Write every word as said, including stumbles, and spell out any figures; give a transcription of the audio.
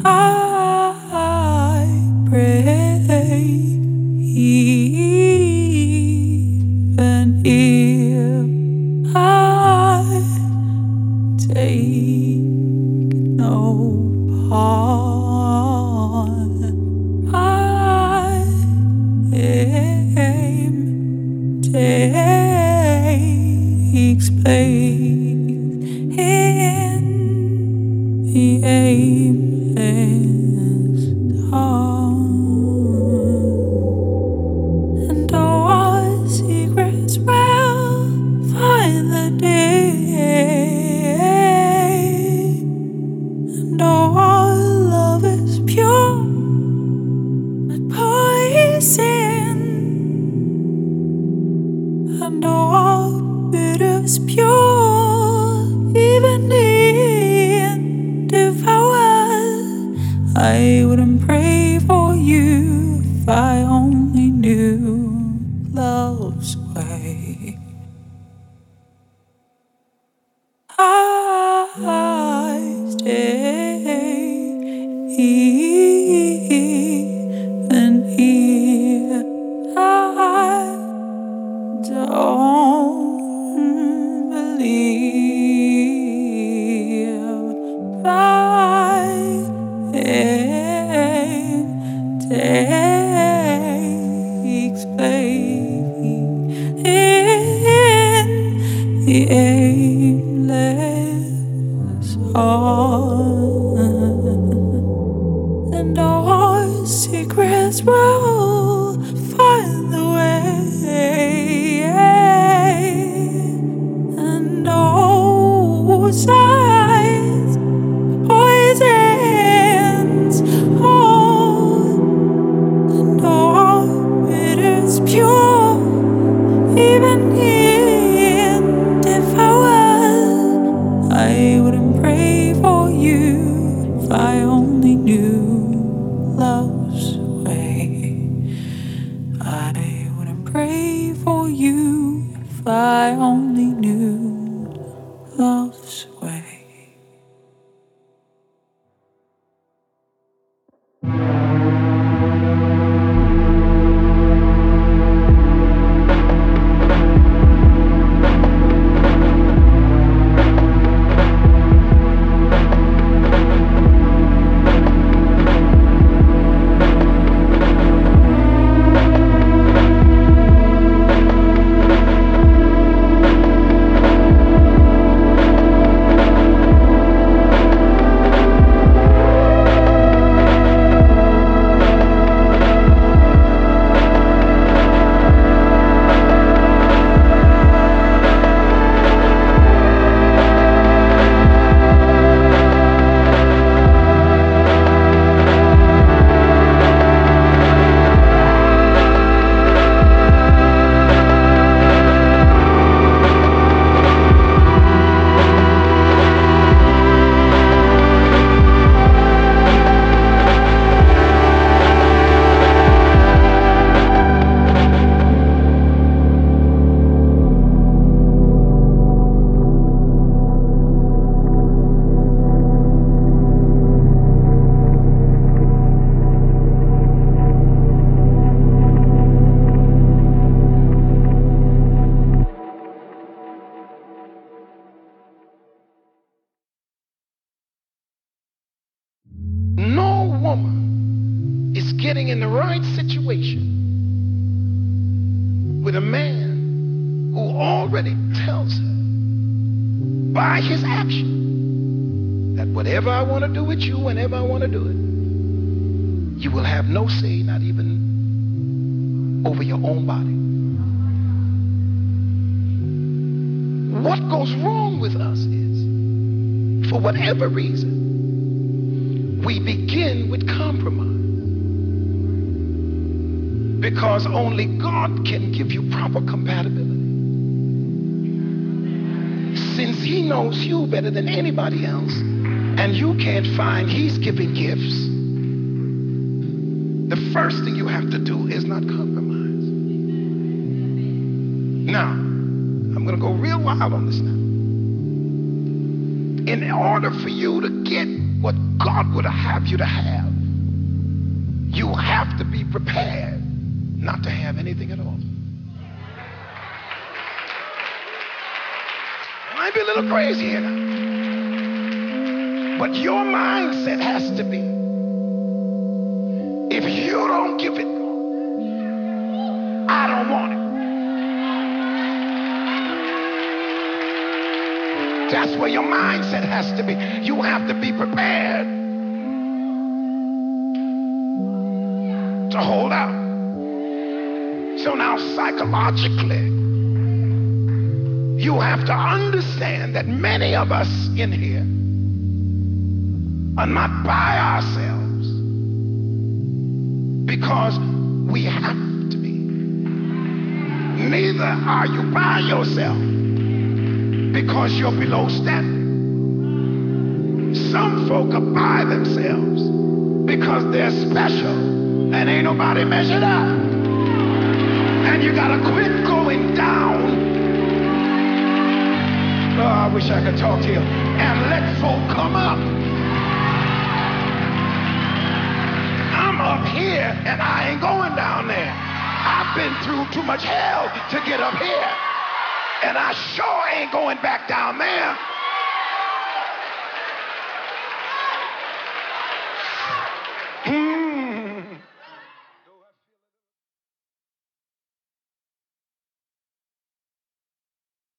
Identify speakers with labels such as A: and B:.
A: I pray, even if I take no part. I aim takes place in the aimless heart, and our secrets will find the day, and our love is pure, not poison, and our bitter is pure, even in devour. I wouldn't pray for you if I only knew love's way. I stay even here. I don't believe I am takes place in the aimless heart, and our secrets will find the way, and those eyes poisons all, and all it is pure, even in devour. I wouldn't pray for you if I only knew love's way. I wouldn't pray for you if I only knew love's way.
B: No woman is getting in the right situation with a man who already tells her by his action that whatever I want to do with you, whenever I want to do it, you will have no say, not even over your own body. What goes wrong with us is, for whatever reason, we begin with compromise, because only God can give you proper compatibility. Since he knows you better than anybody else, and you can't find he's giving gifts, the first thing you have to do is not compromise. Now, I'm going to go real wild on this now. In order for you to get what God would have you to have, you have to be prepared not to have anything at all. I might be a little crazy here now, but your mindset has to be, if you don't give it, I don't want it. That's where your mindset has to be. You have to be prepared to hold out. So now psychologically, you have to understand that many of us in here are not by ourselves because we have to be. Neither are you by yourself because you're below standard. Some folk are by themselves because they're special and ain't nobody measured up. And you gotta quit going down. Oh, I wish I could talk to you. And let folk come up. I'm up here and I ain't going down there. I've been through too much hell to get up here. And I sure ain't going back down there.